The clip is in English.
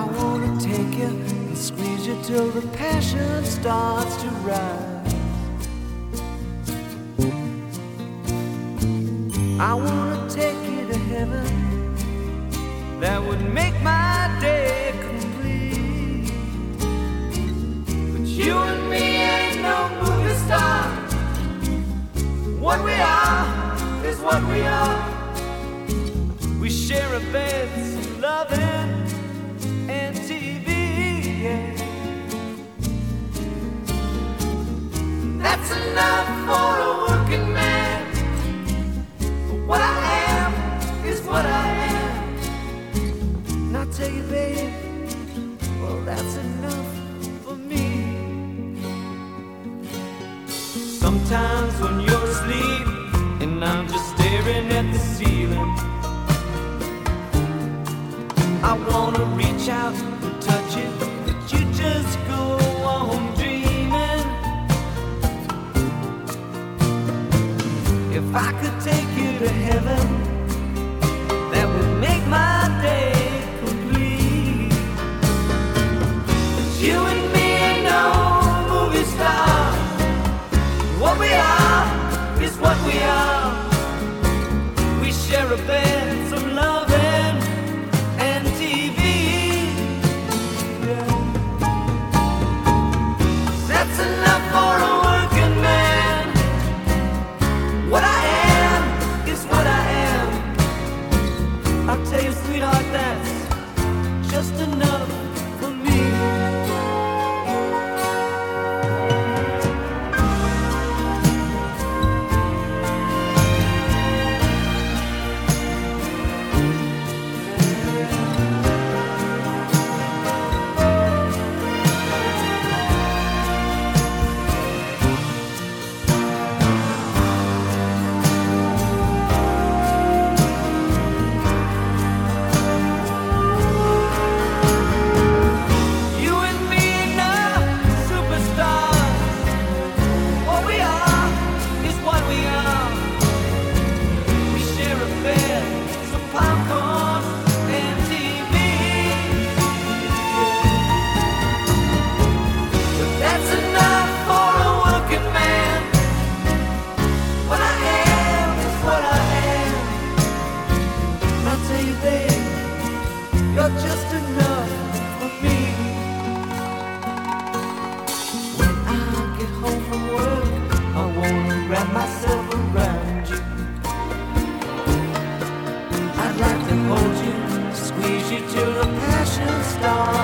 I wanna take you and squeeze you till the passion starts to rise. I wanna take you to heaven, that would make my day complete. But you and me ain't no movie star. What we are is what we are. We share a bed, some loving and TV, yeah. That's enough for a working man. But what I am is what I am. And I tell you, babe, well, that's enough for me. Sometimes when you're asleep and I'm just staring at the ceiling, I wanna reach out and touch it, but you just go on dreaming. If I could take you to heaven, that would make my day complete. But you and me ain't no movie star. What we are is what we are. We share a bed, some loving and TV. Yeah. That's enough for a working man. What I am is what I am. I'll tell you, sweetheart, that's just enough for me. You're just enough for me. When I get home from work, I wanna wrap myself around you. I'd like to hold you, squeeze you till the passion starts.